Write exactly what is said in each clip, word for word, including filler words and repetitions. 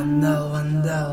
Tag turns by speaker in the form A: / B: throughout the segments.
A: Вандал, вандал.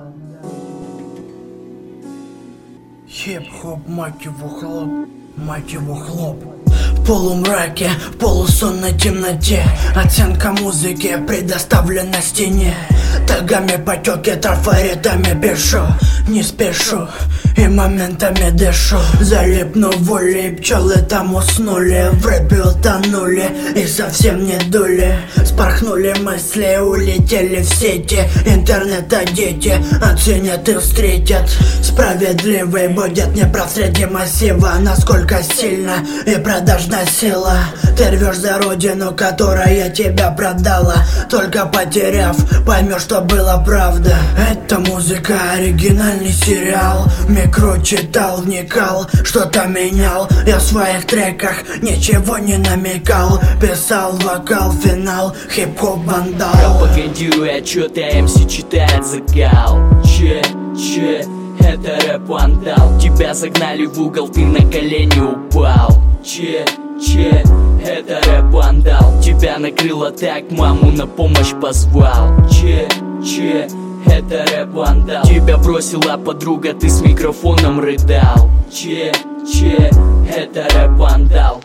A: Хип-хоп, мать его, хлоп, мать его, хлоп. В полумраке, в полусонной темноте оценка музыки предоставлена стене. Тагами потеки, трафаретами пишу, не спешу и моментами дышу. Залипну в улей, пчелы там уснули, в рэпе утонули и совсем не дули. Спорхнули мысли, улетели в сети, интернета дети оценят и встретят. Справедливый будет неправ среди массива, насколько сильна и продажна сила. Ты рвешь за родину, которая тебя продала, только потеряв, поймешь, что было правда. Это музыка, оригинальный сериал. Микро читал, вникал, что-то менял. Я в своих треках ничего не намекал. Писал вокал, финал, хип-хоп, вандал.
B: Пропагандируя отчеты, эм си читает закал. Че, че, это рэп вандал. Тебя загнали в угол, ты на колени упал. Че, че, это рэп вандал. Тебя накрыло так, маму на помощь позвал. Че, че, это рэп вандал. Тебя бросила подруга, ты с микрофоном рыдал. Че, че, это рэп вандал.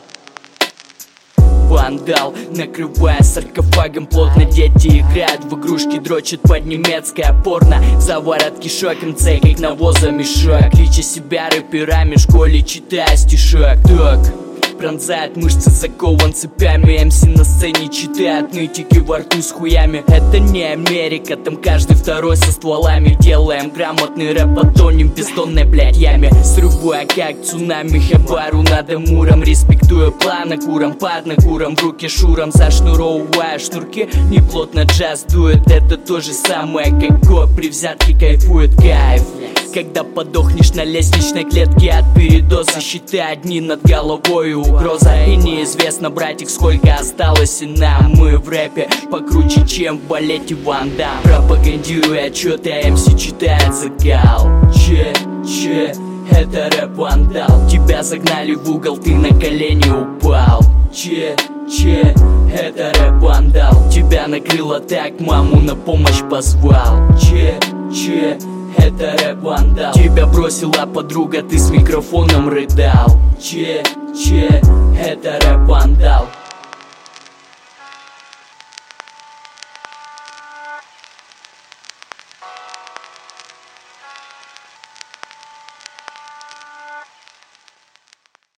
B: Вандал, накрывая саркофагом плотно, дети играют в игрушки, дрочат под немецкое порно. Заворот кишок, эм цэ как навоза мешок. Клича себя рэперами, в школе читая стишок. Так, пронзает мышцы, закован цепями. эм си на сцене читает нытики во рту с хуями. Это не Америка, там каждый второй со стволами. Делаем грамотный рэп, потонем в бездонной, блядь, яме. Срывая как цунами, хабару над Амуром. Респектую планы курам, под накуром, в руки шуром. Зашнуровывая шнурки, неплотно джаз дует. Это то же самое, как коп при взятке кайфует кайф. Когда подохнешь на лестничной клетке от передоза, щиты одни над головой угроза. И неизвестно, братик, сколько осталось и нам. Мы в рэпе покруче, чем в балете Ван Дам. Пропагандируя отчеты, эм си читает закал. Че, че, это рэп вандал. Тебя загнали в угол, ты на колени упал. Че, че, это рэп вандал. Тебя накрыло так, маму на помощь позвал. Че, че, это рэп вандал. Тебя бросила подруга, ты с микрофоном рыдал. Че, че, это рэп вандал.